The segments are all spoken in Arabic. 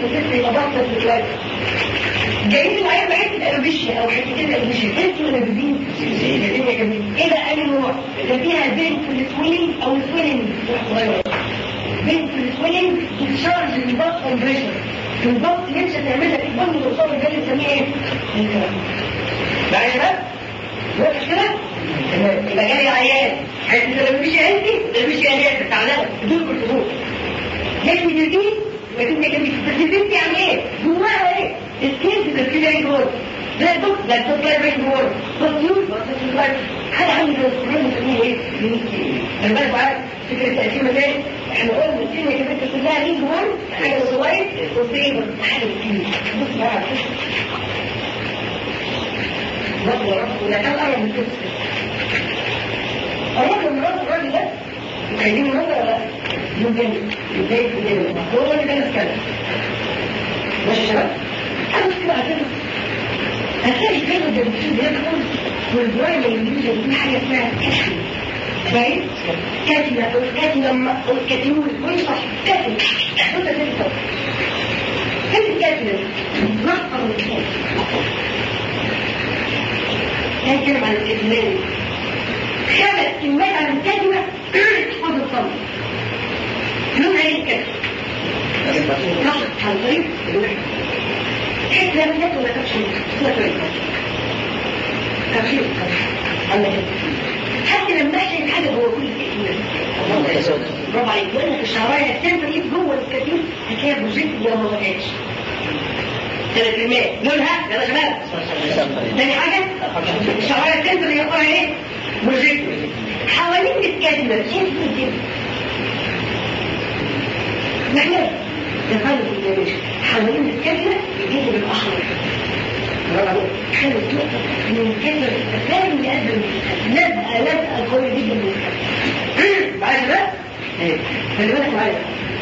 الست يبقى بطل في الكلاس جايين العيال بحته الوبيشيا او حتتين الوبيشيا انتوا اللي بتجيبين ايه ده اي نوع ده فيها بين في السويلنج او السويلنج بين في السويلنج بتشارج البط كومبريشن البط يمشي تعمل لك البط والصور ده اللي بنسميه ايه؟ معايا شباب؟ واضح كده؟ يبقى جاي عيان حته الوبيشيا انت الوبيشيا انت بتاعنا دول بالفضول جاي من الجيل لكن البرسيبنت يعني ايه؟ جواها ايه؟ الكيس الكيلاري جول ده الدكتور ده الكيلاري جول مطلوب حاجه عامله زي السكرين بنسميه ايه؟ خلي بالك معايا فكره التقسيمه دي احنا قلنا الدنيا يا بنت كلها ليه جول حاجه صغيره وفيبر حاجه كتير بص معايا ولا كان قرب من كده قرب من الراجل ده عايزين نمر ولا لا؟ ممكن ازاي هو اللي كان يتكلم ماشي يا شباب حاجه كده هتلاقي كده ده بيدخل والبرايم الانجليزي دي حاجه اسمها كاتل باين كاتل او الكاتل او الكاتيول كل صح كاتل حط ده كده كاتل نقطه من الكاتل كان كلام عن الادمان 5 كلمات عن الكاتبه تحفظ الصمت لون عين الكاتب نقط عن طريق الوحده تحس لا من ولا تبشر تبشير حتى لما احشي الحاجة جوه كل الكتير برافو عليك يقول لك الشعراية السنة دي جوه الكتير هتلاقيها بوزيت لو ما وقعتش 3 كلمات لونها يلا شباب ثاني حاجة الشعراية السنة اللي يقرأ ايه بوزيت حوالين الكتير ايه الكتير محلات دخلوا في الجريش حوالين الكتير يجيبوا بالأحمر خلوا النقطة من الكلمة الأفلام اللي قدم لازقة قوية جدا من الكلمة معايا شباب؟ خلي بالك معايا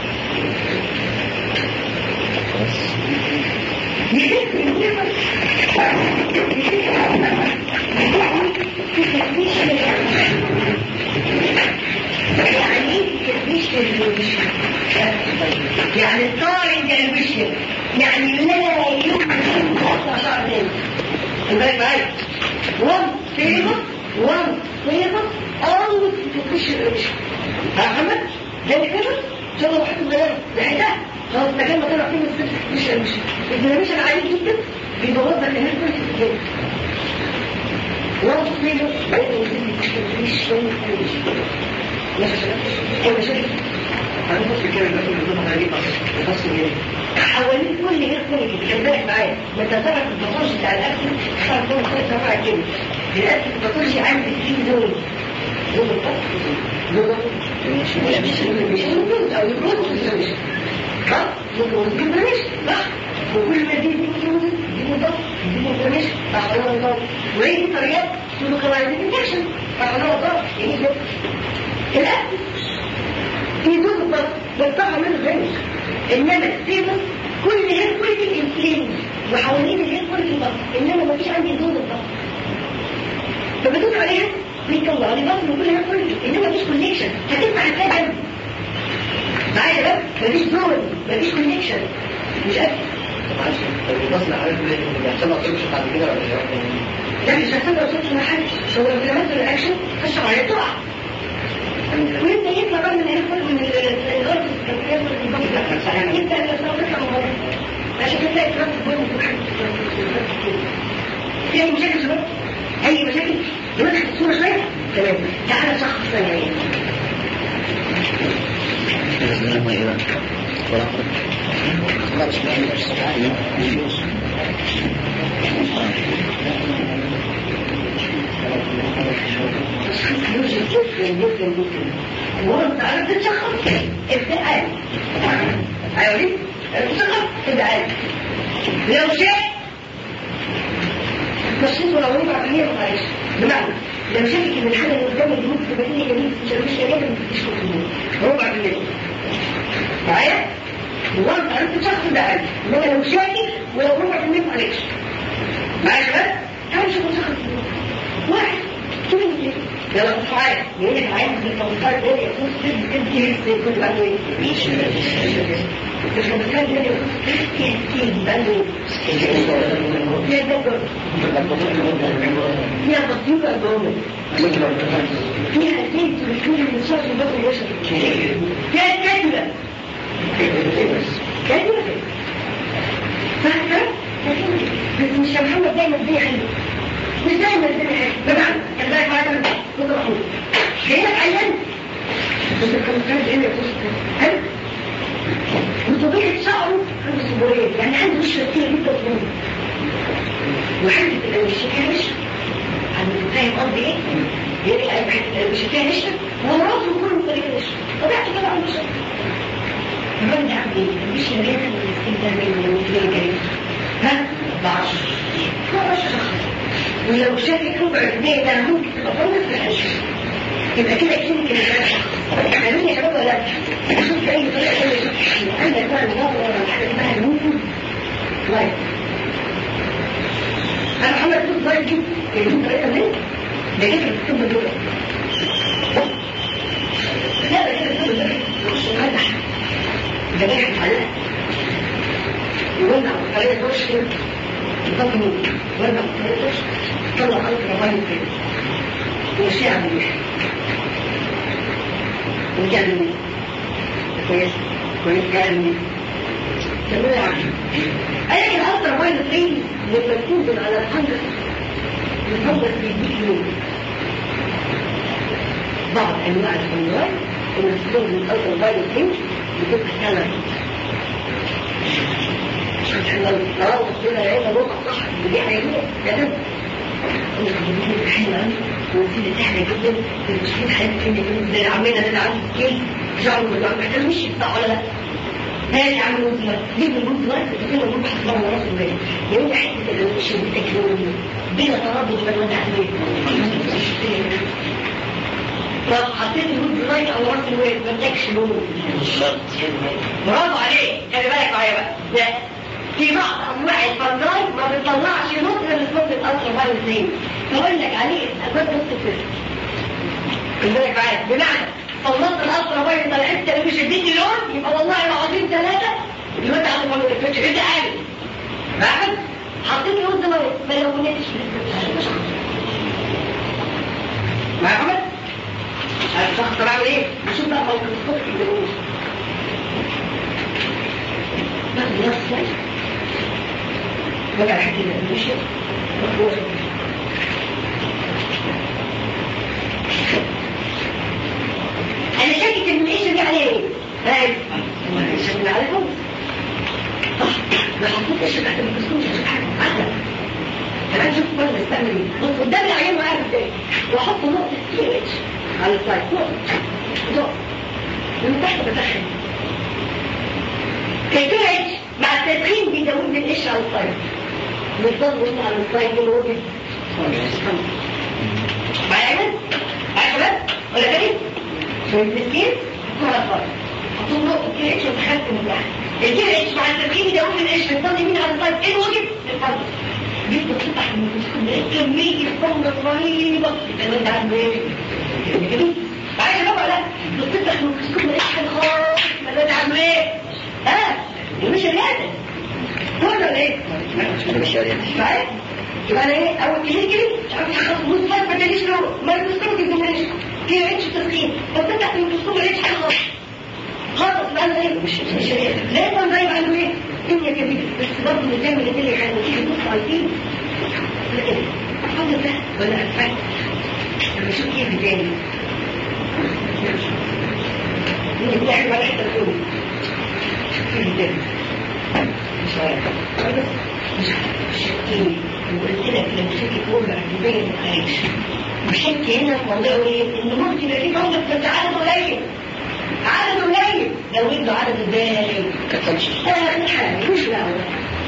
يعني الطارق الوشي يعني لا يمكن أن يحصل شعر ذلك انبالك معايا one favor always تخش الوشي ها محمد زي كده ان شاء الله واحد صغير لحقتها خلاص مكان ما طلع فيه مش الوشي الديناميشن عالي جدا بيبوظ لك الناس كل شيء one favor مش شويه الوشي ماشي يا شباب ايه مشاكل هنبص كده الناس اللي بتطلع عليه بس حوالين كل غير كل كده بالك معايا ما تفرق البطولش بتاع الاكل صار كل خير تفرع كده الاكل البطولش عندي فيه زون مش او يكون صح ممكن مش صح وكل ما دي مضاف دي مش صح ولا مضاف وايه طريقه سلوكالايزيشن صح ولا مضاف يعني ده الاكل في زون الضغط بيطلع منه غير انما السيبس كل غير كل الانسلين وحوالين غير كل الضغط انما ما فيش عندي زون الضغط فبدوس عليها بيطلع لي ضغط من كل غير كل انما مفيش كونكشن هتسمع الكلام معايا بقى مفيش زون مفيش كونكشن مش قادر معلش بتصنع على كل اللي بيحصل لك اوبشن بعد كده ولا لا مش هحصل لك اوبشن حاجه هو لو عملت الاكشن الشعريه تقع وانت يطلع بقى من الهرفل من الغرب انت اللي صارتها مغرب عشان تلاقي تراب البوم في اي مشاكل شباب اي مشاكل نوضح الصوره شويه تمام تعالى شخص ثاني جدا وانت عارف تشخص ابتعاد ايوه تشخص ابتعاد لو شيء تشخيص ولو ينفع فيه معلش بمعنى لو شاكك ان الحاجه اللي قدامك دي ممكن تبقى فيها جميل مش جميل ما تشكر فيه ربع بالليل معايا وانت عارف تشخص ابتعاد انما لو شاكك ولو ربع بالليل معلش معايا شباب تعالوا نشوف نشخص واحد شوف الاثنين يلا تصحوا معايا يقول لك عايز التوصيلات دول يكون كده كل بقى ايه مش التوصيلات دول يكون كده بقى فيها بطيئة الضوء فيها زيت بتكون من صوت البطل الوسط فيها كاتلة فاهمة؟ بس مش يا محمد دايما الدنيا حلوة مش دايما الدنيا حلوة بمعنى كان بالك معايا نقدر أقول جايلك عيان بس الكمكان جايلك يقول حلو وطبيعة شعره عنده صبورية يعني عنده مش كتير جدا صبورية وحدة الأنشيكية مش عنده فاهم قصدي ايه؟ يقول لك حدة الأنشيكية مش ومراته كله طريقة مش طبيعته كده عنده شعر الراجل ده عامل ايه؟ مش مريض من الاستمتاع منه والمثلين كريم ها؟ 14 شخص ولو شافك ربع جنيه ده ممكن تبقى فرصة في الحشر يبقى كده كلينيك المدرسة عاملين يا شباب ولا لا؟ شوف في أي طريقة تانية عندك بقى نظام ولا حاجة اسمها الموفو لايف أنا محمد تقول لايف دي يجب طريقة منين؟ ده كده الطب دول لا ده كده الطب دول يخش يمدح ده جاي حلقة يولع طريقة دوش كده يطلق مين يولع طريقة دوش طلع عليك ربايل كده وشيء عم يوحي وجعل مين كويس جعل مين تقول يا عم أيك الألتر ربايل الطين لما تنزل على الحنجر الحنجر بيديك نوم بعض أنواع الحنجر إن تستخدم الألتر ربايل الطين بتبقى كلام لو تصير العيلة نقطة صح ودي حقيقية يا دم الحمد حلوة ووسيلة سهلة جدا لتشكيل حياة كلمة زي عمنا ده عم كيل جعلوا من الوقت محتاج مش يفتح ولا لا هاي عم الوزلات جيب الوزلات تكون الوزلات حسبها من راس الوزلات يقول لي حتة الوش والتكنولوجيا بلا تردد ولا وضع عليه لو حطيت الوزلات او راس الوزلات ما تكش لون برافو عليك خلي بالك معايا بقى لا في بعض انواع الفرنايت ما بتطلعش نص من الصوت الالترا فايولت فاقول لك عليه اسباب نص الفيلم خلي بالك معايا بمعنى طلعت الالترا فايولت طلعت تلفزيون اديتي لون يبقى والله العظيم 3 يبقى انت عندك ما تفكرش انت عارف بعد حطيت لون ده ما لونتش مع محمد الشخص بعمل ايه؟ بشوف بقى موقف الصوت اللي بقوله باخد نفسي وجع حكي المشي انا شاكك ان ايش دي عليه ايه؟ فاهم؟ ايش اللي عليهم؟ صح ما حطيت ايش تحت المسكوش عشان حاجه عدل كمان شوف كل ما استعمل ايه بص قدام العيان وقاعد ازاي واحط نقطه سي اتش على السايد نقطه ومن تحت بدخل كي اتش مع التدخين بيدوب لي القش على الصيد بيضل وانت على الصيد من وجه معايا شباب ولا كريم شوية مسكين حطوها على الصيد حطوه نقطة كي اتش ودخلت من تحت الكي اتش مع التدخين بيدوب لي القش بيضل يمين على الصيد ايه الوجه؟ للفرد جبت تفتح الميكروسكوب لقيت كمية فنجس رهيبة يبقى انت عارف ايه؟ معايا شباب ولا لا؟ بتفتح الميكروسكوب لقيت حاجة خالص يبقى انت عارف ايه؟ مش رياضة كله ولا ايه؟ مش رياضة معايا؟ يبقى انا ايه؟ اول كليه كده مش عارف يحط نص فرق ما تجيش له ما الميكروسكوب يجيبهاش كده عيش تسخين فتفتح الميكروسكوب لقيت حاجة خالص بقى انا ايه؟ مش رياضة ليه كان زي عنده ايه؟ الدنيا كبيرة بس برضه اللي تعمل الدنيا حاجة وتيجي تبص على الدين لكن الحمد لله ولا أتفاق لما أشوف كيف تاني مين بتعمل ولا حتى تقول كيف تاني مش عارف مش شكين وقلت لك لما شكي تقول بعد البيت ما تخيش وشكي هنا في موضوع ايه؟ إن ممكن يبقى في موقف بس عدد قليل لو عنده عدد الباقي كتنش حاجة مش دعوة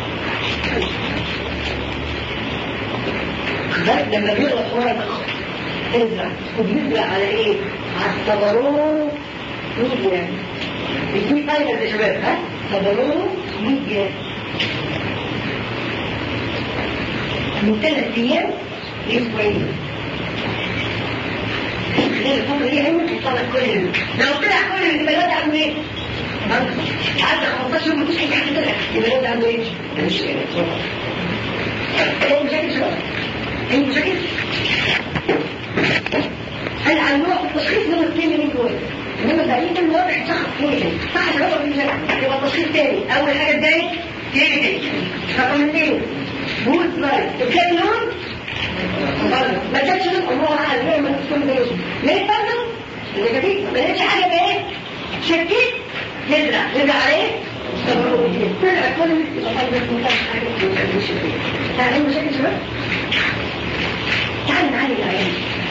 خبرت لما بيغلط ورقة ازرع وبيزرع على ايه؟ على الصبرون ميديا بيجيب فايدة يا شباب ها؟ صبرون ميديا من 3 أيام لأسبوعين غير الفترة دي عمل يطلع كل لو طلع كل يبقى الواد عنده ايه؟ عدى 15 يوم مفيش اي حاجة طلع يبقى الواد عنده ايه؟ مش ايه مشاكل شباب؟ ايه مشاكل؟ هل عن نوع التشخيص نمر 2 من جوه انما تقريبا الواضح شخص كلينيكال صح شباب ولا مش يبقى تشخيص تاني اول حاجة ازاي؟ كلينيكال رقم 2 بوت لايت الكلام لون ما كانش لهم الله عالم ليه ما تكون بيوش ليه فرضوا اللي كتير ما لقيتش حاجة بايه شكيت نزرع عليه طلع كل يبقى فرض المكان حاجة مش تعال ايه مشاكل شباب تعال نعالي العيان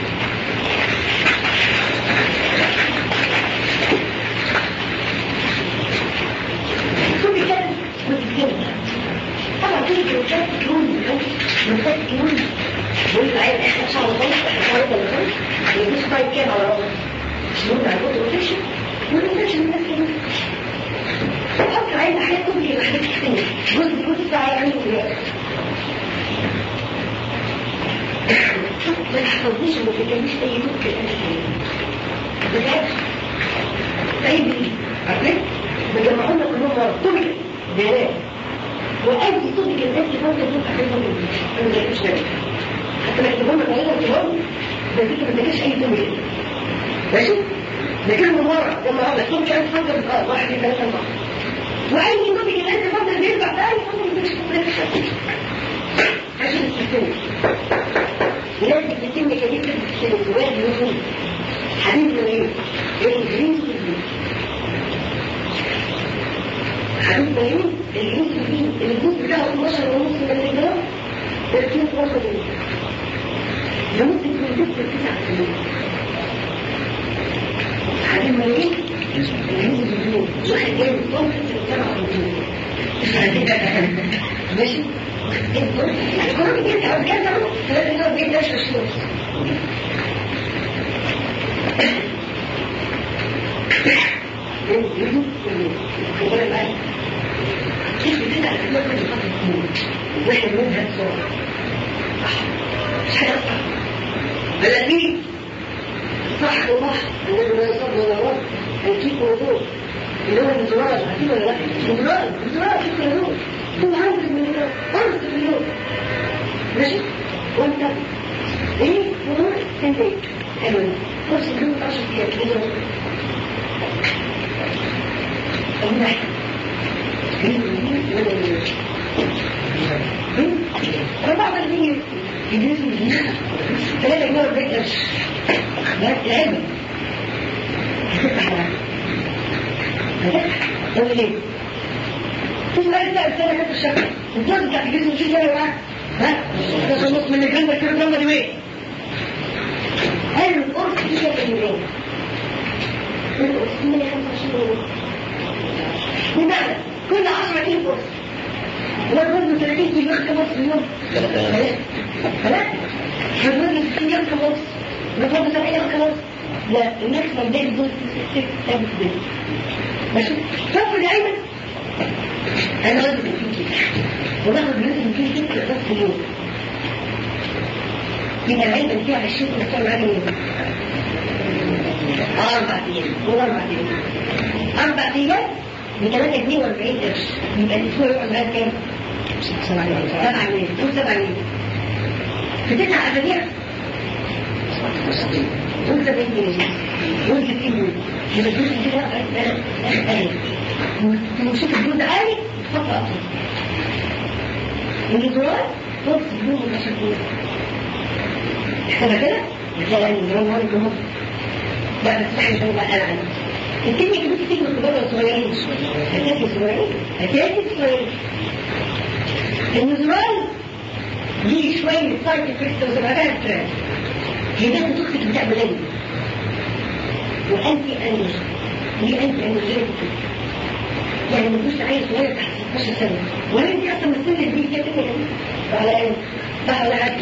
كل كده متكلم طبعا كل جلوكات كلون جلوكات كلون بقول العيال احنا شعر الضوء احنا شعر الضوء يدوس طيب كام على رأسه شنون على الوقت روتيشن والروتيشن الناس كده حط العيال حاجات كل حاجات كتير جزء بتاع يعني ما تحفظنيش وما تكلمش اي نوع كده بجد طيب عارفين بجمعونا كلهم مرة طبق بيانات وأنتي طبق الناس تفضل تبقى حفظهم أنا ما جايبش نفسي حتى ما اكتبهم العيلة كلهم بس انت ما تلاقيش اي طبق ماشي؟ لكن من مرة لما عمل طبق أنت تفضل 1 2 3 4 وأي طبق الناس تفضل بيرجع تاني تفضل مش عشان السيستم لازم تتم كلمة السيستم واحد يوم حبيب ملايين الإنجليزي حبيب ملايين الإنجليزي الجزء بتاعه 12 ونص من الجرام 30 12 لمدة من 6 سنين حبيب ملايين الإنجليزي واحد جاي من طول 7 ماشي الكرة بيرجع وكذا لازم يقعد بيبدأ شوش كيف بتدع الأسلاك من الخطر واحد منها الصورة مش هيقطع بلدين صح وضح انه لا يصاب ولا رب هيجيك موضوع اللي هو الانزراج عارفين ولا لا؟ انزراج كيف موضوع هو 100 مليون 5 مليون ماشي؟ وانت ايه موضوع سنتين حلو 5 مليون 10 ايام كده النحن ربع الدنيا يجلس الدنيا 3 جنيه 40 قرش ده العلم هتفتح ليه؟ تيجي بقى تلاقي السنة كانت الشكل الجزء بتاعت الجسم مش جاي معاه ها؟ ده نص من الجنة كده جنة دي وين؟ قالوا القرص دي كانت المليون القرص دي 125 مليون بمعنى كل 10 كيلو قرص والرجل 30 كيلو كم في اليوم؟ 3 والرجل 60 يوم كم قرص؟ والرجل 70 يوم كم قرص؟ لا الماكسيمم ده يدور 6 ثابت بيه ماشي؟ فاكر يا ايمن انا قلت 30 كيلو وباخد جزء 200 كيلو بس في اليوم يبقى العلبة فيها 20 كيلو معاك اليوم 4 ايام و4 ايام 4 ايام ب 3 جنيه و40 قرش يبقى الاسبوع يقعد معاك كام؟ 7 جنيه قول 7 جنيه في 9 اسابيع قول 70 جنيه قول 60 جنيه يبقى الجزء كده وشوف الجزء عالي تحط اكتر الجزوات نص جنيه من 10 جنيه احنا كده بتلاقي الجرام هون الجمهور لا بس احنا شويه بقى انا الكلمة كده كتير من الكبار والصغيرين هتاكي صغيرين النزرال ليه شوية سايد افكت وزبادات هي ده بتخفت بتاع بلاني وأنتي أنجل ليه أنتي أنجل يعني ما تكونش عايز صغير تحت 16 سنة ولا انتي أصلا من السنة دي كده وعلى أنت صح ولا عادي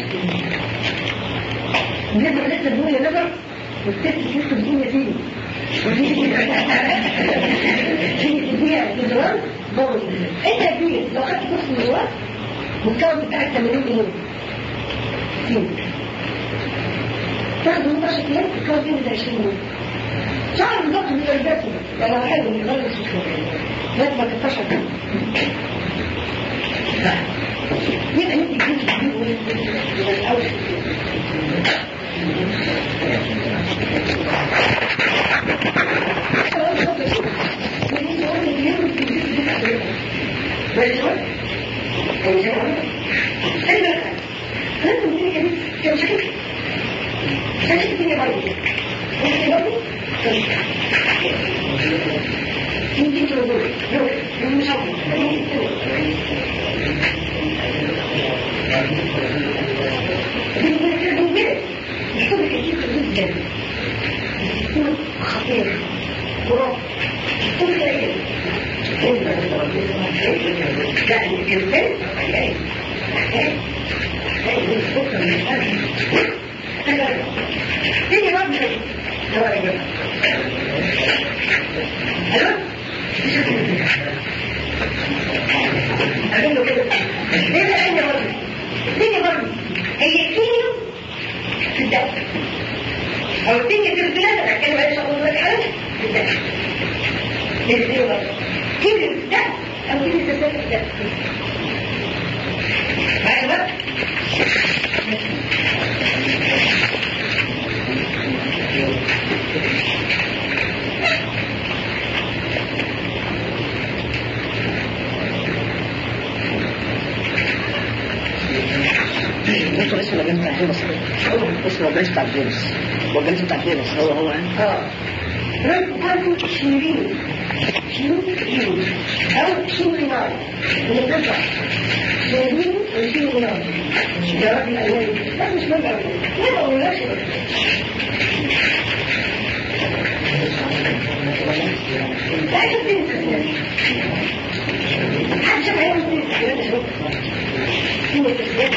نقدر لسه نقول يا نظر والست تكتب دي فيه وفي تديها الجواب ضروري انت فيه لو خدت كورس الجواب والكون بتاعك 80 جنيه فيه تاخد 18 ايام تتكون فيه من 20 يوم شهر بالظبط من الجاسم لما حلو من غير السكر لازم ما تتفشل يبقى انت تجيب من الاول خطير خرافي لا الإنسان تيجي رب أقول له كده ليه أين رب تيجي رب هي كيلو في الدم أو تيجي في الثلاثة أتكلم عن شغل لك حاجة في الدم ليه رب كيلو في الدم أو كيلو في الدم معايا بقى دكتور اسمه الجنس بتاع الفيروس اسمه الجنس بتاع الفيروس والجنس بتاع الفيروس هو يعني رد شيرين أو شيرين من القطع شيرين وشيرين شجرات الألوان لا مش مبقى لا ولا شيء لا تنسى حتى ما يمكن هو تسجيل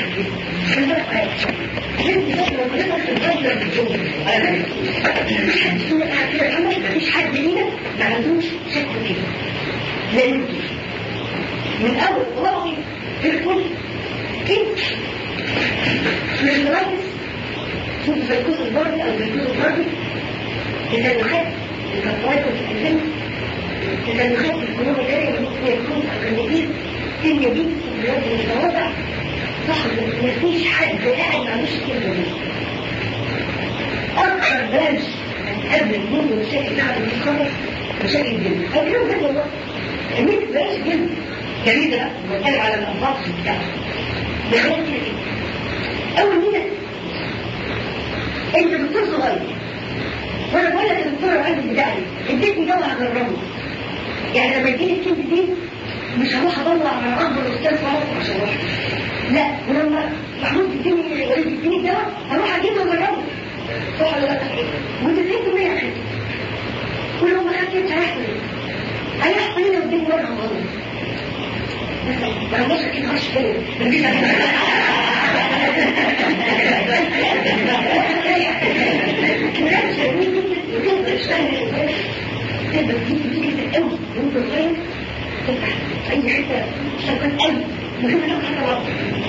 مفيش حد لينا ما عندوش شك كده لا يمكن من اول والله في الكل كنت في المراكز شوف زي الكوز البردي او زي الكوز البردي التنوخات الكفاية والتنزل التنوخات الكلوبة جارية ممكن يكون أكاديميين كيميا دي سبلات المتواضع صح مفيش حد قاعد ما عندوش كلمة دي أكثر بلاش قبل منه مشاكل بعد المتخرج مشاكل جلد أجلهم جلد والله الميت بلاش جلد جميل ده بتكلم على الأنفاق بتاعته بلاش كده أول مينة أنت دكتور صغير وأنا بقول لك الدكتور العلم بتاعي اديتني دواء هجربه يعني لما يجيلي الكلمة دي مش هروح أطلع على أكبر أستاذ في مصر عشان أروح لا ولما محمود يديني دواء هروح أجيبه وأجربه صح ولا لا؟ وتزيد مني أخذ ولو ما خدتش هيحصل لي قدامي مرة غلط ما عندناش أكيد خش كده مفيش تبقى تجيب كتير قوي وانت صغير تفتح اي حته شركات قوي مهم لك حتى بعض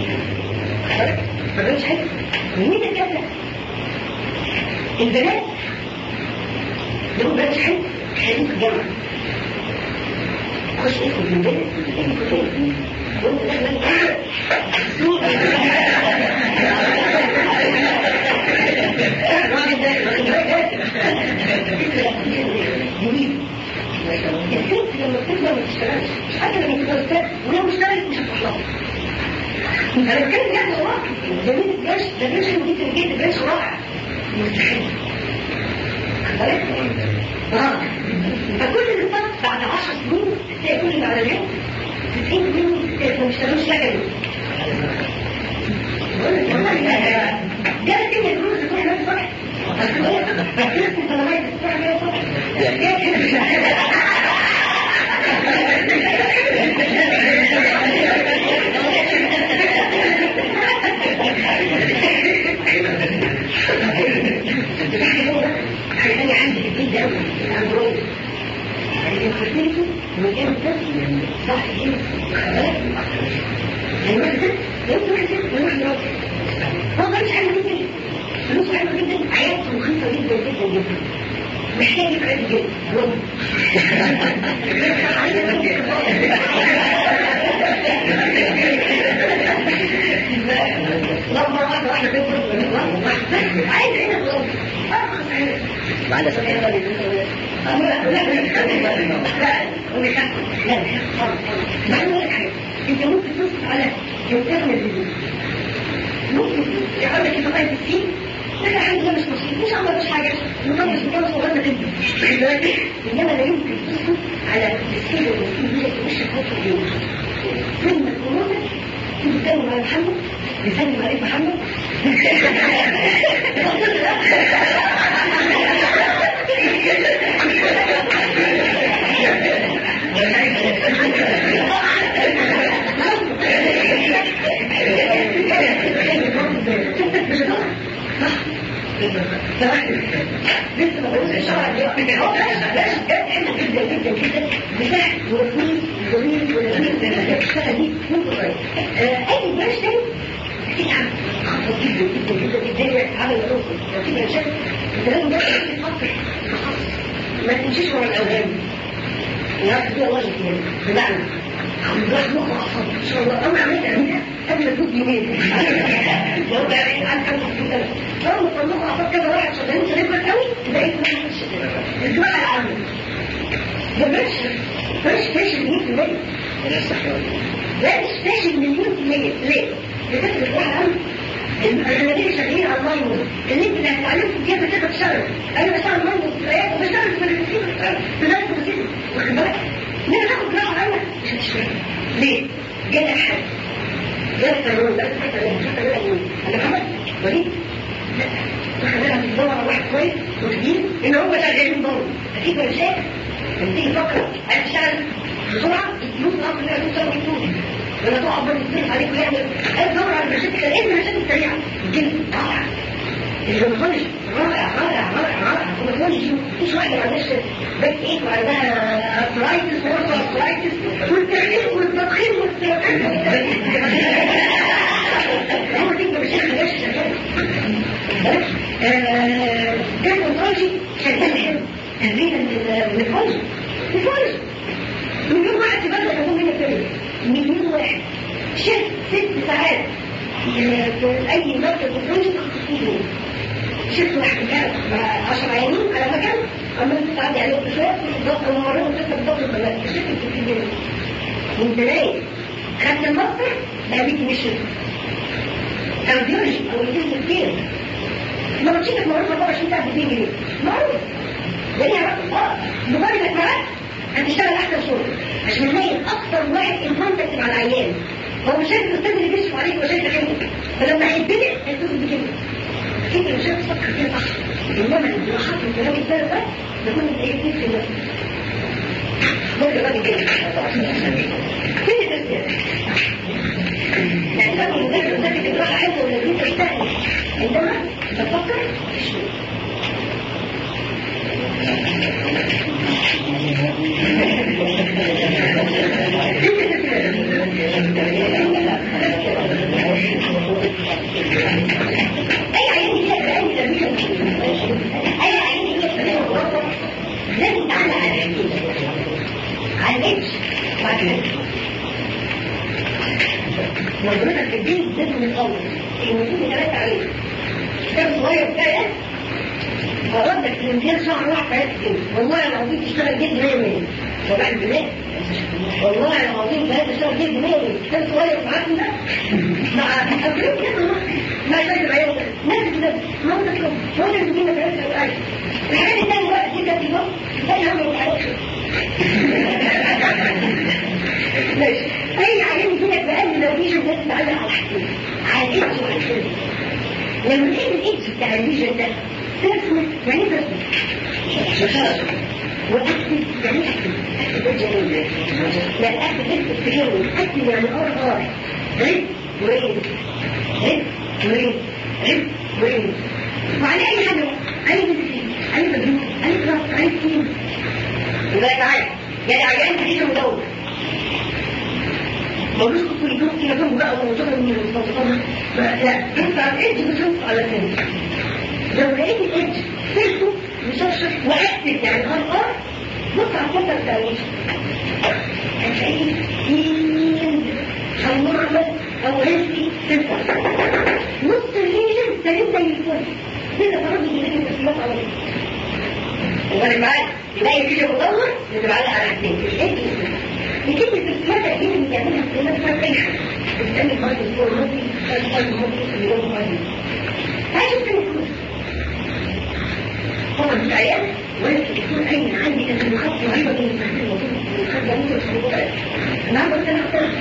ما بقاش حاجه مين الكلام البنات لو بقاش حاجه خليك الجامعه خش ادخل من بيتك وانت داخل الراجل ده جميل الست لما بتقدر ما تشتغلش مش حتى لما تقدر تشتغل ولو اشتغلت مش هتروح انا بتكلم يعني صراحه جميل الجيش ده جيش جدا جدا جيش رائع مستحيل فكل الفرق بعد 10 سنين تلاقي كل العلامات 90 منهم ما اشتغلوش لكن جالس كده الجروز تروح نفس صح خلاني عندي الجديد ده الاندرويد الانفرتيلتي مجال الدرس صح ايه الوقت ده يوم واحد يروح يروح ما غيرش حاجه كتير فلوسه حلوه جدا، عيادته رخيصه جدا جدا جدا، محتاج يبقى جدا لما واحده بنت عايز هنا ارخص عيادة بعد سنة انت ممكن تصرف على يوتيرنا الفيديو، ممكن يعمل لك تغير السين، لكن الحمد لله مش نصيب، مش عمل مش حاجه، مطلش مطلش صغيرة جدا، انما لا يمكن تصرف على السين والسين دي مش هتوصل اليوم. ثم الكورونا تتكلم على محمد، بيسلم عليك محمد لسه ما بقولش الشرع دي لاش جدا جدا جدا بتاع ورسمين ضمير ولازمين الشرع دي ممكن غير اي بلاش تاني تتعب خطوة جدا جدا جدا جدا على الرسل لو تيجي مشاكل انت لازم بس تفكر ما تمشيش ورا الاوهام يا دي الله يكرمك بمعنى راح مخ اعصاب ان شاء الله اول عمليه تعملها قبل ما تفوت يومين لو بقى عن كم كده لو مخ اعصاب كده واحد شغالين شغالين قوي بقيت ما تخش الدواء العامل ده مش فاشل 100%. لا مش فاشل 100%. ليه؟ بتفرق واحد عامل الأغلبية شغالين على المايمون اللي انت اللي هتتعلمكم كيف تقدر تشتغل. انا بشتغل مايمون في الآيات وبشتغل في الرسيم بذلك بسيطة واخد بالك؟ ليه تاخد راحة عنك مش هتشتغل. ليه؟ جالك حد جالك الرول ده حتى لو حتى جالك مين؟ انا محمد وليد؟ لا تخليها تدور على واحد كويس وتجيب ان هم شغالين برضه اكيد ولا شايف لما تيجي تفكر عايز تشتغل بسرعة الفلوس الأصل اللي هتوصل بالفلوس لما تقع بالفلوس عليك ويعمل دور على المشاكل ايه المشاكل السريعة الجلد رائع الجلد رائع رائع رائع رائع وما تقولش مفيش واحدة ما عندهاش بيت ايه وعندها ارثرايتس وارثرايتس والتخدير والتضخيم والتضخيم هو دي مشاكل ماشي شغال ده الفرنجي شغال حلو تهدينا من الفرنجي مليون واحد تبدأ تقوم هنا كده مليون واحد شف 6 ساعات في أي مركز الفرنجي تخصصين شفت واحد مع 10 عيانين على مكان عمال تتعدي عليه بشوية الضغط الممرضة وتفكر الضغط البلد شفت الكتير وانت نايم خدت المصر بقى بيكي مش كارديولوجي او الجسم كتير لما تشيلك معروف 24 ساعة ب 2 جنيه معروف ليه مجرد انك معاك هتشتغل احسن شغل عشان نلاقي اكتر واحد انكونتاكت مع العيان هو مش شايف الاستاذ اللي بيشرف عليك هو شايف حلوك فلما هيتبدأ هيتوز بكلمة اكيد اللي شايف تفكر كده صح انما الجراحات والكلام الثالث ده بيكون ايه كتير في النفس ممكن بقى كده كل ده يعني لما مذاكر الجراحة حلوة ولا دي تستاهل عندما تفكر في شيء اي عيان يجيلك بأي تربية اي عيان يجيلك بأي مرضى لازم تعمل على الحكيم على الاتش بعد كده نظرتك في الدين لازم نتطور المفروض ثلاثة عليك كتاب صغير بتاعي فردك في الامتياز شهر واحد في حياتك كده والله العظيم تشتغل جد 100% وبعد بالله والله العظيم لا تشتغل جد 100% كتاب صغير معاكم ده مع أبريد كده ما شايف العيال ناس كده منطق لهم وانت تجينا في عيادة الآية الحاجات الثانية بقى جدا في الوقت الثانية هم يتعالج ماشي أي عيان يجيلك بقلب لو فيجن ده تتعلق على الحكيم على الإيدز وعلى الكلمة لما نحب الإيدز بتاع الفيجن ده تسمع يعني تسمع وأكتب يعني أكتب الجنين لا أكتب التجنين أكتب يعني أرغار رب ورين رب ورين رب ورين وعلى أي حاجة أي مدفين أي مدفين أي كلاس أي تيم ولا تعالى يعني عيان كثير مدور ملوش كل يدوم كده دول بقى وموضوع من المستوصفات لا انت عم انت بتشوف على الثاني لو لقيت الإيدج سيلته مشرشر وأكتب يعني غلقار بص على الفترة التأويش هتلاقيه مين أو نورمال أو هيلثي سنتر نص الليجن سليم زي الفل كده تردد الليجن تسليمات أولية وأنا معاك يلاقي فيديو مدور نتبع لها على اثنين الإيدج لكلمة الفاتة دي اللي بيعملها في نفسها أي حاجة بتسمي المرض الفور المرضي اللي هو المرضي عايز تنفوز طبعا مش عيال ولكن يكون أين عندي كان مخاط رهيبة من المهدين المخاط جميل وصنوبات النهارده كان أختلف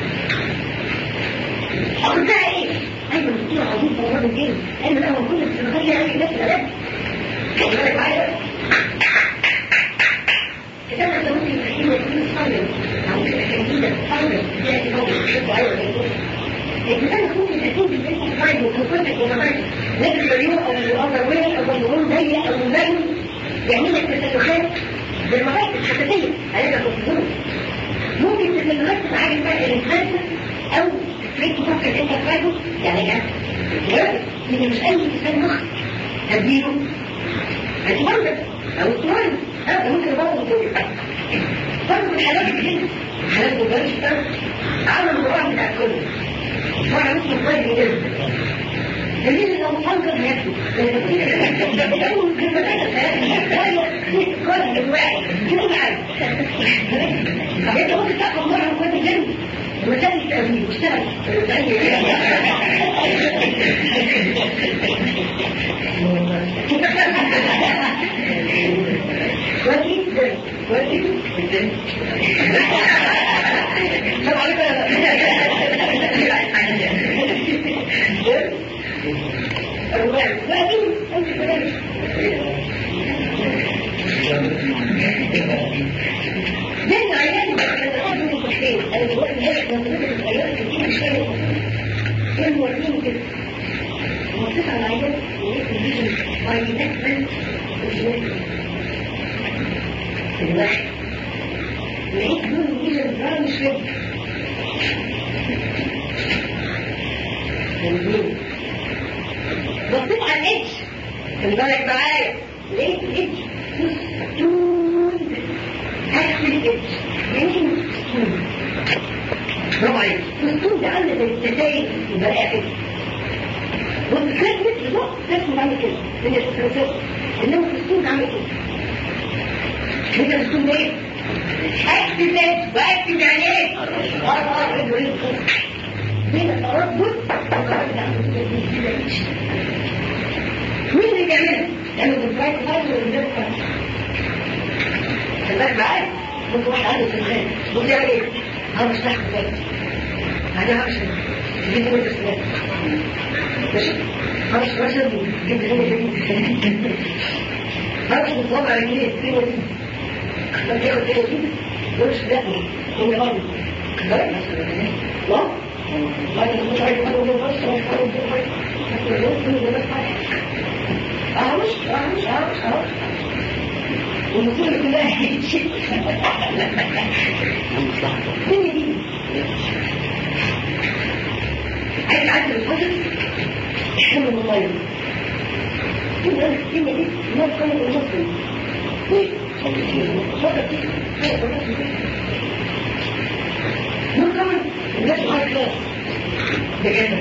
أقول بقى إيه؟ أيوة الدكتور عظيم في مرض الجيل أنا الأول كل السنوات لي أنا نفس الأدب خلي بالك معايا كتابة أنت ممكن تحكيم وتكون صغير أو ممكن أكاديمية صغير تلاقي نوع بتحبه أيوة زي الكتابة ممكن تكون بالنسبة صغير وكونفرتك ومغير لكن اليوم أو الأمر وين أو النمون ضيق أو مبين يعمل لك تسلخات بالمغاية الحساسية عليك تفضل ممكن تسلخات تتعامل بقى الإنسان أو تفريق تفكر أنت فاهم يعني يعني إن مش أي إنسان مخ هديله هتمرد أو الطوال هذا ممكن برضه تقول برضه من حالات كتير حالات مبارش عمل المراعي بتاع كله وانا ممكن طيب جدا دليل لو مفنكر هياكله لأنه كلمة كل الواحد كده معاك انت ممكن تاخد مرة وكنت جنب ومثال التأمين واشتغل وكيد طبعا لأن عيالي أنا من الصحيح أنا دلوقتي هيك لما بدأت الأيام كتير مش فاهم كان موريني كده ومصيت على العيال ولقيت الفيجن باينكتل في الواحد لقيت لون الفيجن بقى مش فاهم بصيت على الإتش خلي بالك معايا لقيت الإتش مستون أكل الإتش يعني مستون برافو عليك مستون ده عامل زي التسايل البلاعة والكلام مثل ده لازم نعمل كده من الفلسفة إنما مستون عامل كده انت مستون ايه؟ أكتب الإتش وأكتب يعني ايه؟ بين التردد مين اللي بيعملها؟ لأنه بالفايت فايت والإنجاز فايت خلال معاك ممكن واحد عنده سلخان ممكن يعمل ايه؟ هرش تحت فايت هذا هرش جيب وانت سلخان ماشي؟ هرش مثلا جيب غير هرش بالطبع رجليه فين ودين لما تاخد فين ودين ورش دقني هو غرب خلال لا؟ لكن مش عايز أقول لك بس مش عايز أقول لك أعرف والمصير كلها شيء عايز عدل الفضل يحمل المية كده الكلمة دي ما تكون المصري ليه؟ فضل مكمل الناس عارفة بجد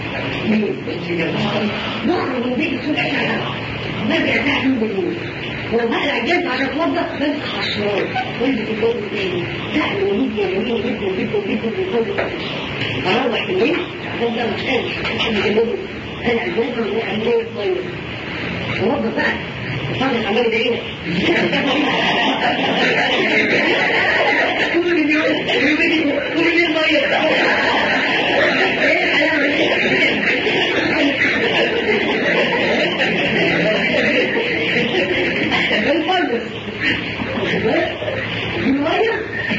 نخرج من بيت السوق عشان نرجع تحت من بالليل ولما اقلع الجنب عشان اتوضى بمسح الشرار وانزل الجو تاني سهل وميديا جميل جدا جدا جدا جدا اروح بالليل عشان ده مش قادر عشان يجنبه انا الجنب واروح الليل الطيب ووضى بقى وصلت عمال يدعينا كل اليوم كل الليل ضيق ايه الحلاوه الفلس المية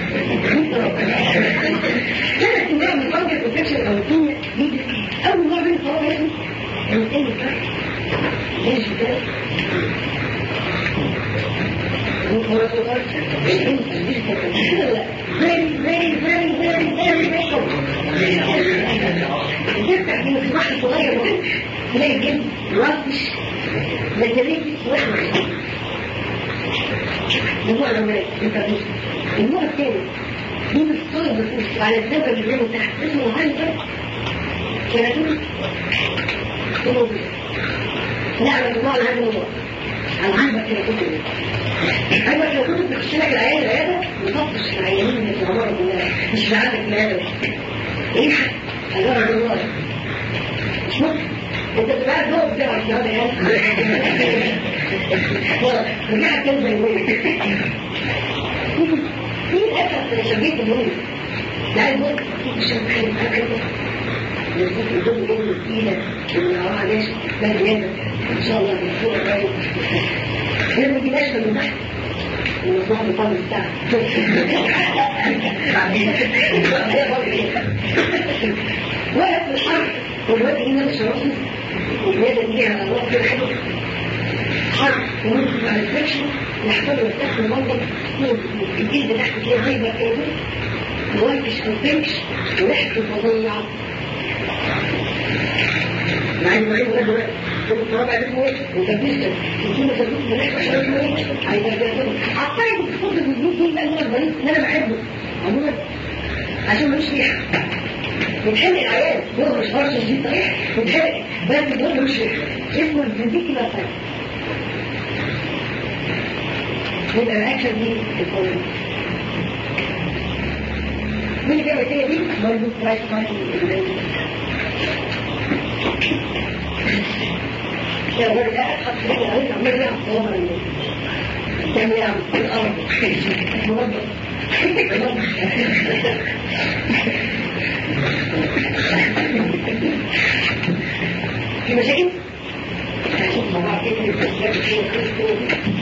كانت النوع من فنجر بروتكشن او الدنيا دي اول نوع من الفوائد الانسان الفرق ليش ده ومرسوطات الانسان مش كده very تفتح من الصباح الصغير تلاقي الجلد رفش مجاليك واحنا النوع الأولاني النوع الثاني دي بالصلب على الزوجة اللي جايه تحت اسمه هايبر كيراتين كيراتين نعمل النوع هذا الموضوع على هايبر كيراتين هايبر كيراتين بتخش لك العيادة وتطفش العيانين اللي في العمارة كلها مش في عندك العيادة ايه أجرب الله مش ممكن انت بتبقى الضوء بتاعك يا هذا يعني رجعت كلمة يومية في الأسف شبيت المهم لا يقول مش مخيل أكبر يقول الضوء جنة تقيلة ومن أراها ناس لا جنة إن شاء الله بالفوق الرأي لما يجي ناشفة من تحت المصنوع بطال بتاعك وقف في الحرب والوقت هنا مش رأسه وبيادة دي على الوقت الحلو حرب وممكن على الفكشن يحصل يفتح المنظر الجلد تحت كده هايبر كده وايتش كونفكش وريحته فظيعة مع انه عينه غير دلوقتي الرابع اسمه ايه؟ وتبليسة يكون تبليس من ريحته عشان اسمه ايه؟ عايز ارجعه عطاني بتفضل الوجود دي لأن انا البريد اللي انا بحبه عموما عشان ملوش ريحة بتحرق العيان هو مش فرش جديد صحيح بتحرق بس الدول مش ريحة اسمه الفيزيكي بقى يبقى الأكشن دي القوانين مين اللي كده دي؟ برضو رايت ماشي يا برضو لا أتحط لك العيان عمال يعمل صوابع الناس تعمل يعمل في الأرض مربط في مشاكل؟ هشوف موضوع كده الأسلاك فيه خلصه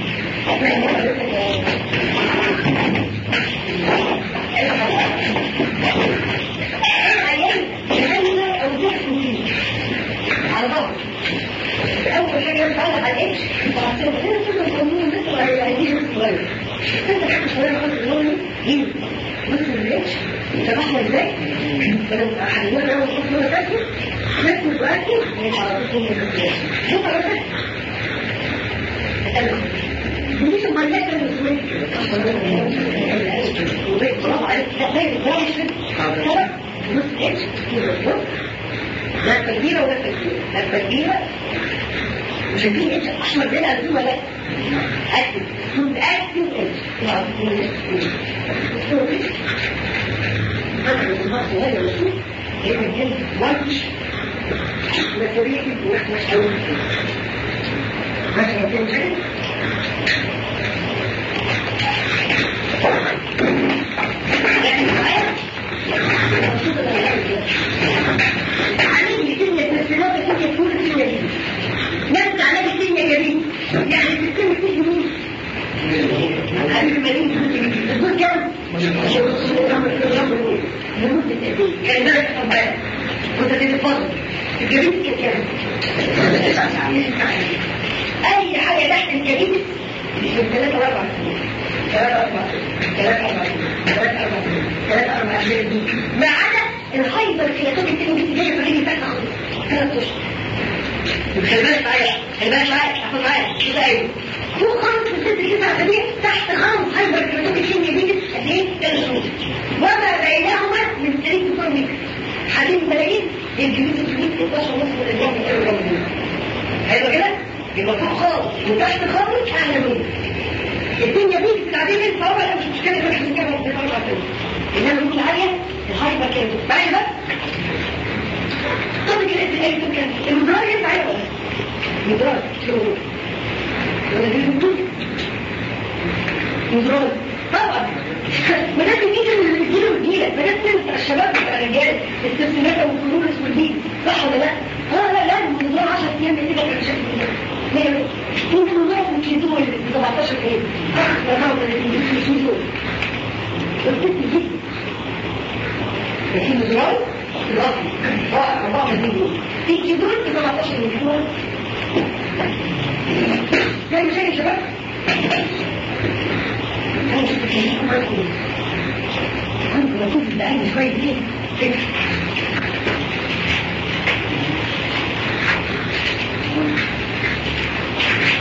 على بعض أول حاجة نتعلق على الإكش فعصير هنا كله يسمونه مثل العيدين الصغير انت تحب صغير خلص النوم يجب مثل الإكش سمحنا ازاي؟ فلما حددنا أول حكم نوم تأكل نأكل وأكل مش على طول من الإكش شوف على ذلك مش المالات المسلمين وبيت برافو عليك تخيل برافو شرد سبب نص إكش لا تكبيرة ولا تكبيرة لا تكبيرة مش هتكون إنت أحمر بين أرضون ولا أكتب كنت أكتب إنت أنا الإنسان صغير وشوف هي من جلد وانش مسؤوليتي ونحن أول ماشي ممكن شيء لكن معايا مبسوطة عامل الدنيا التسليمات الدنيا تكون الدنيا دي نفس علاج الدنيا جديد يعني السن فيه مين؟ حبيب المدينة الدول كم؟ لمدة قديم كان ذلك طبعا وانت تتفضل الجديد كم؟ اي حاجة تحت الجديد من 3 4 ما عدا الهايبر كياتوك التنجي جاي في الرجل تحت خالص 3 اشهر خلي بالك معايا اخد معايا شو ده ايوه فوق خالص في الست 9 اسابيع تحت خالص هايبر كياتوك التنجي دي قد ايه 3 شهور وما بينهما من 3 متر حديد ملايين الجديد 12 ونص من الجامعة الأولى حلو كده يبقى فوق خالص وتحت خالص اعلى منه الدنيا دي بتتعديل انت طبعا مش مشكله في الحاجه اللي بتطلع انما النقطه العاليه الهايبر كده بعد بقى طب كده المدرج ينفع ايه ولا مدرج شو ولا دي مدرج طبعا ما ده تيجي من الجيل والجيله ما ده تنسى الشباب والرجال التسليمات والفلوس والدين صح ولا لا؟ لا المدرج 10 ايام كده في الشكل ممكن نضعف من كيزول 17 ايه كيزول والست جدا في مزرعي في الأصل 4 مليون في كيزول 17 مليون ده مشاكل شباب انا مش بكلمكم عنكم نكون في الأقل شوية كده فكرة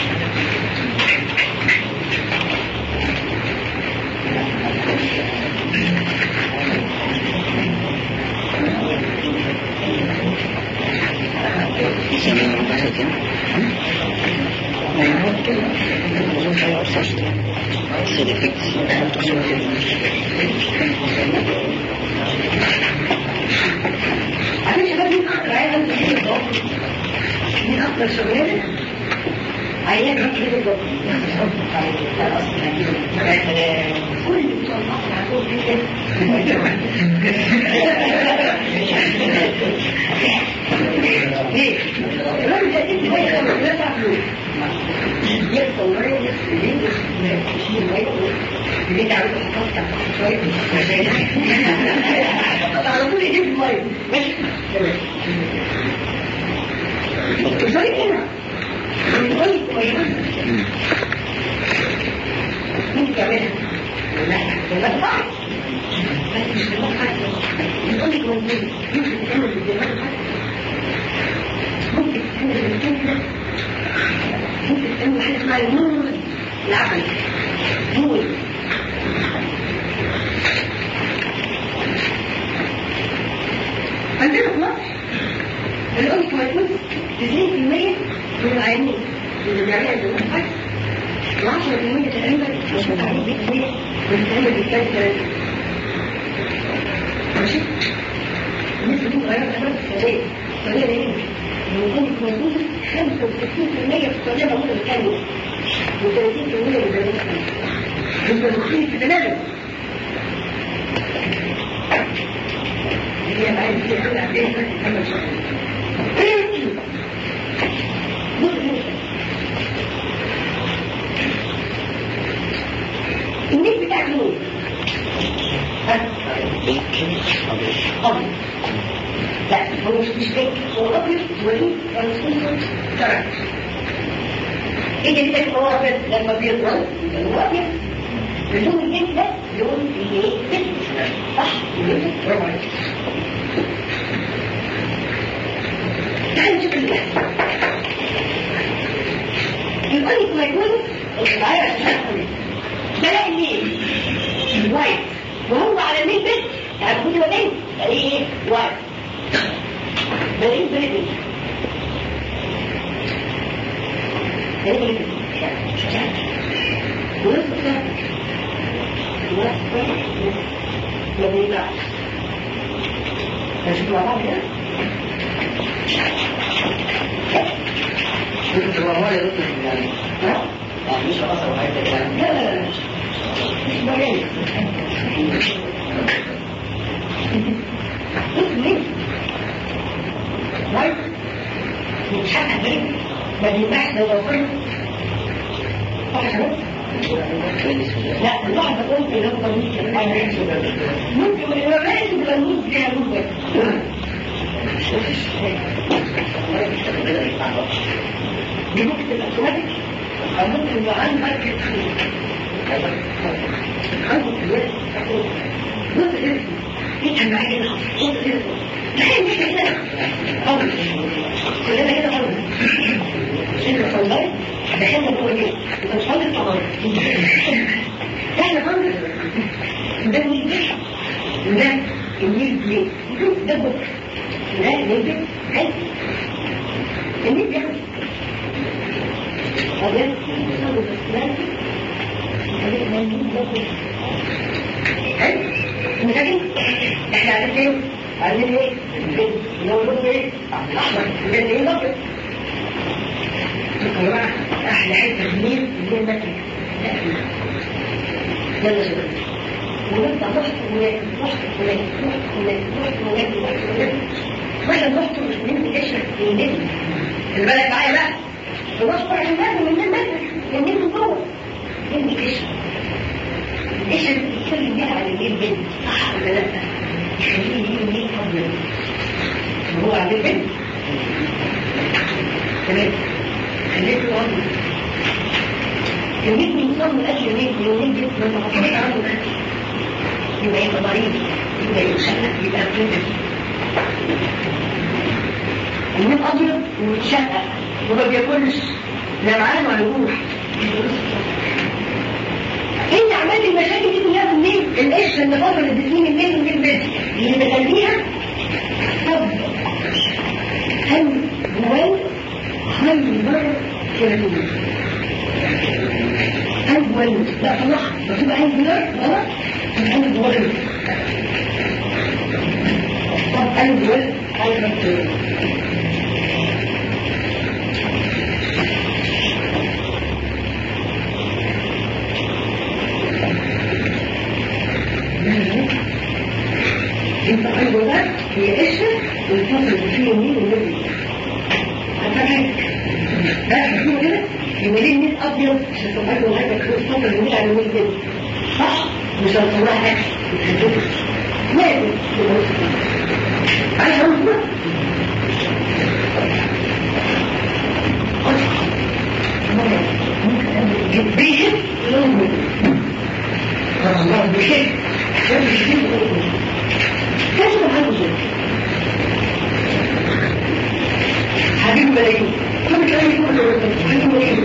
عشان شباب مين اكتر عيال مين اكتر شغلانه عيال رب كده بالضبط كل بتوع مصر عندهم كده ليه؟ الراجل ده انت بقى يخلص لا تعملوه يبقى ورايا يبقى ليه يشيل ميه اللي انت عاوز تحطها شويه على طول يجيب الميه ماشي ازاي كده بنقول كويس مين بيعملها لا صح بس مش بالله حاجه بنقول لك موجود يمكن تعمل بالدماغ حاجه ممكن تعمل بالكلمه ممكن تعمل حاجه اسمها النور العقل نور عندنا في مصر بنقول لك موجود 90% من العيانين اللي بيعملها بالدماغ حاجه و10% تقريبا مش متعرف بيه بنتعمل بالكلمه ماشي النسبة دي مغيرة بأمام السعودية السعودية ليه؟ لو كانت موجودة 65% في السعودية موجودة بالكامل و30% بالبلدية نسبة مختلفة تماما هي معايا كتير قوي عندنا بس تكمل شهر النسبة بتاعت مين؟ أبيض لا هو مش بيك هو أبيض وليد ونسكنه ترك إيه اللي بيك هو أبيض لما بيضرب هو أبيض اللون الجنس ده لون اللي بيك صح برافو عليك تعالوا نشوف اللي بيحصل يقول لك ما يكون الصغير عشان بلاقي ليه الوايت وهو على الميل بس يعني كل ما بين ايه وايت بلاقيه بريدل ونصف ما بيطلعش نشوف مع بعض كده مش هو يا دكتور يعني مش خلاص ولا حاجه يعني لا لا لا مش مجال ليه وايد متحقق بريد ما بينفعش لو وصلنا صح يا شباب لا الواحد بقول في لو ممكن من الرئيس بالنوز فيها نوز دي ممكن تبقى اوتوماتيك او ممكن يبقى عن ماركت عنده الوقت نص الاسم يتحن معايا كده نص الاسم تخيل مش كده قوي كلنا كده قوي شلنا صندوق دخلنا جوه ايه يبقى مش فاضل طبعا احنا فاضل ده مش وده النيل بليه ده بكر ده النيل عادي النيل بياخد أبيض يصابوا بالسلام أبيض مهمين بكر حلو متاكد احنا عارفين ايه عارفين ايه اللي هو اللون ايه الاحمر ده ايه الابيض يا جماعه احلى حته في النيل اللي هي المكنه يلا يا شباب ونبدا نحط هناك واحنا نحط نكتشف النيل خلي بالك معايا بقى ونحط عندنا من المكنه النيل من جوه نكتشف ايش بتتكلم بيها عن النيل بنت صح ولا لا يخليه النيل ابيض هو عن البنت تمام خليته ابيض النيل بيصاب من اجل النيل جسم لما حطيت عنده الاكل يبقى يبقى مريض يبقى يتشقق يبقى بيدف النيل ابيض ويتشقق وما بياكلش لا معاه ولا يروح انت عملت المشاكل دي كلها في النيل القشره اللي بره اللي بتسمين النيل والنيل بس اللي بخليها طب هل جوال هل بره كيراتين جوال لا طلعها مكتوب انجلر غلط انجل جوال طب انجل عايز مكتوب انت عايزه ده هي قشة والفصل فيه يمين ويمين عارفة ده هتكون كده يبقى ليه ميت ابيض عشان تبقى له هذا الفصل يمين على يمين كده صح؟ مش هتطلعها اكل بتهدفه لازم عايز اقول كده ممكن بيشف لونه الله بيشف كيف تفعل ذلك؟ حبيب ملايين كم كلام يقول حبيب ملايين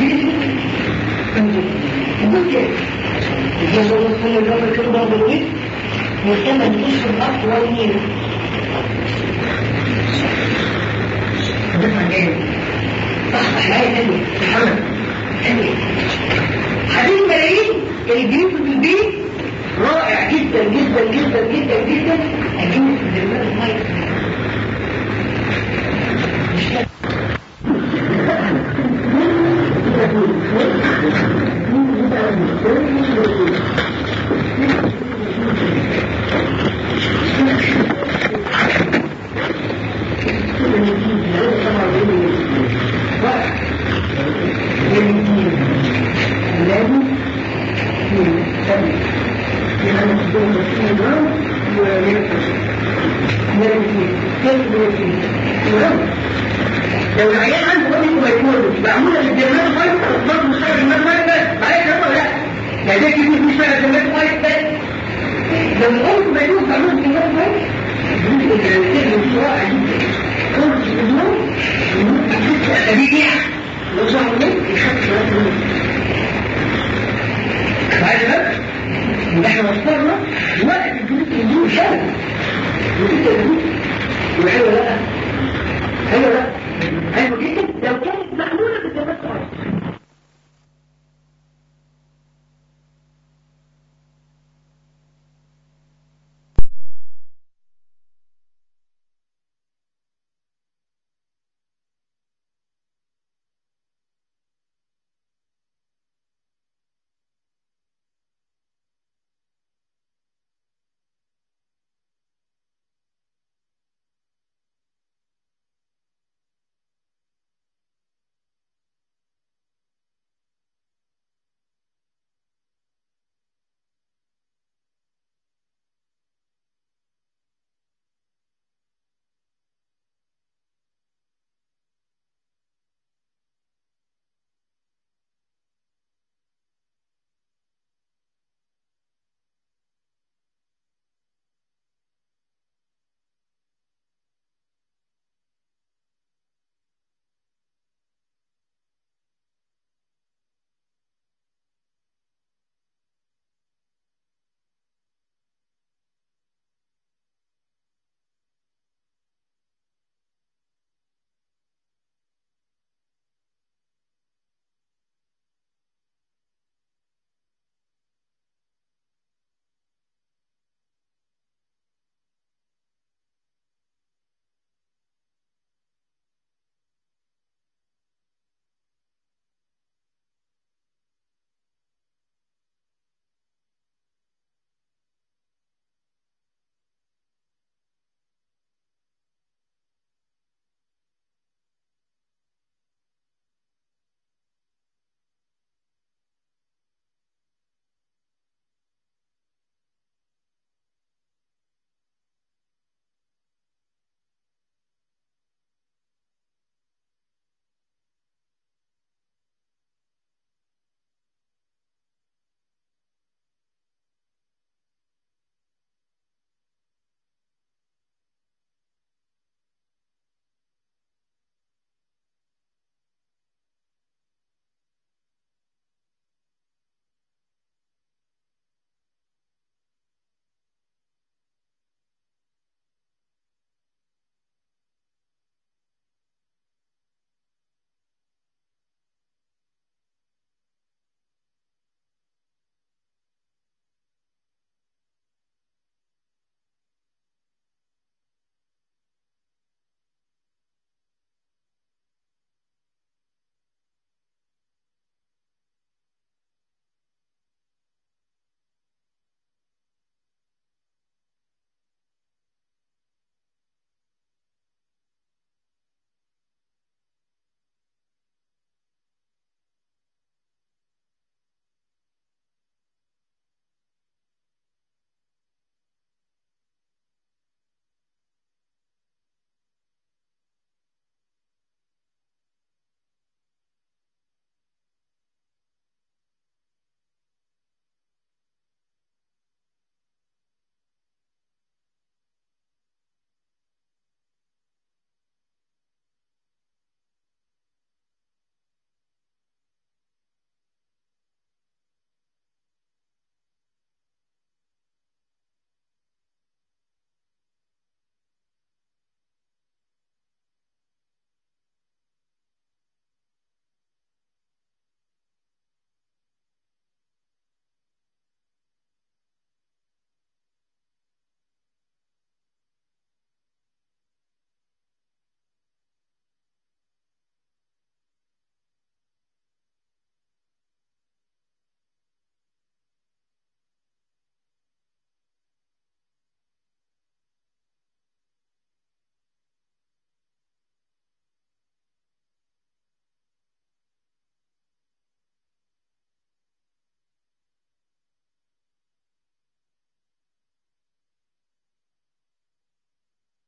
يقول كيف؟ يجب أن نصل الرابع كده بعض الوقت مهتمة بتشفر الأرض والنيل دفع جاي أصبح معايا تانية محمد تانية حبيب ملايين اللي بيوصل في البيت رائع جدا جدا جدا جدا جدا أجيب في درمات المية لو العيان عنده وقت ميكروبي معمولة للجرمات الفايت برضه مش عارف الجرمات الفايت بس معايا كلام ولا لا؟ يعني ده كده مش فاهم الجرمات الفايت بس لو الأم ميكروبي معمولة للجرمات الفايت يمكن الجرمات الفايت رائع جدا كل الأمور أبيبيع لو صح